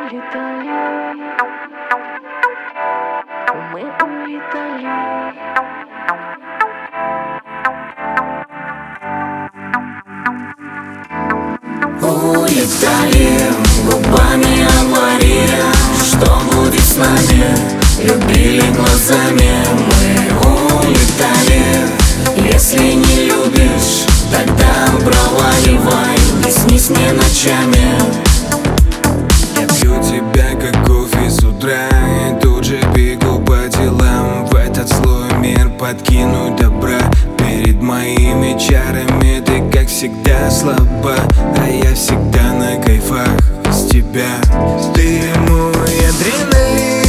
улетали, мы улетали. Улетали, губами авария. Что будет с нами? Любили глазами. Мы улетали. Если не любишь, тогда проваливай. Не снись мне ночами. Я пью тебя как кофе с утра и тут же бегу по делам. В этот злой мир подкинуть добра. Перед моими чарами ты как всегда слаба, а я всегда на кайфах из тебя. Ты мой адреналин,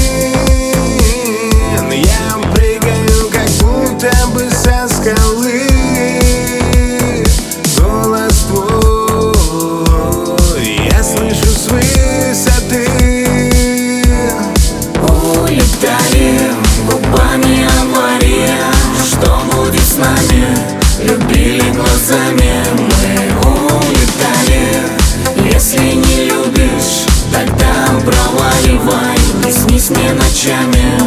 я прыгаю как будто бы со скалы. Голос твой я слышу с высоты. Улетали, губами авария. Что будет с нами? Любили глазами. Мы улетали. Если не любишь, тогда проваливай. Не снись мне ночами.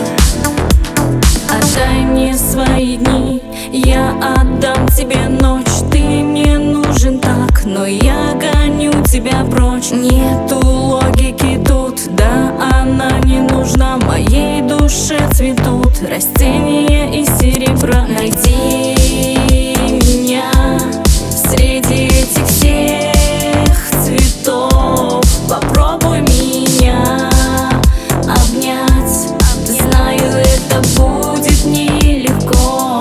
Отдай мне свои дни, я отдам тебе ночь. Ты мне нужен так, но я гоню тебя прочь. Нету логики тут, да она не нужна. Моей душе цветут растения из серебра. Найди меня среди этих всех цветов. Попробуй меня обнять. Знаю, это будет нелегко.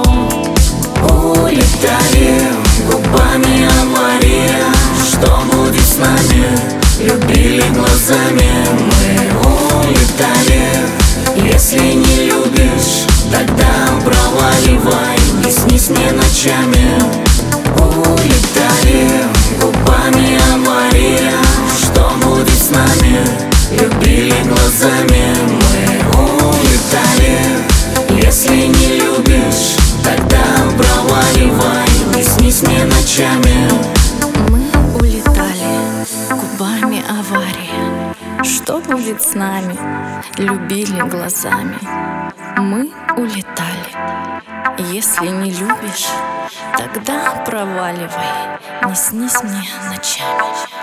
Улетали, губами авария. Что будет с нами? Любили глазами. Мы улетали. Если не любишь, тогда проваливай. Не снись мне ночами. Улетали, губами авария. Что будет с нами? Любили глазами. Мы улетали. Если не любишь, тогда проваливай. Не снись мне ночами. Мы улетали, губами авария. Что будет с нами? Любили глазами. Мы улетали. Если не любишь, тогда проваливай. Не снись мне ночами.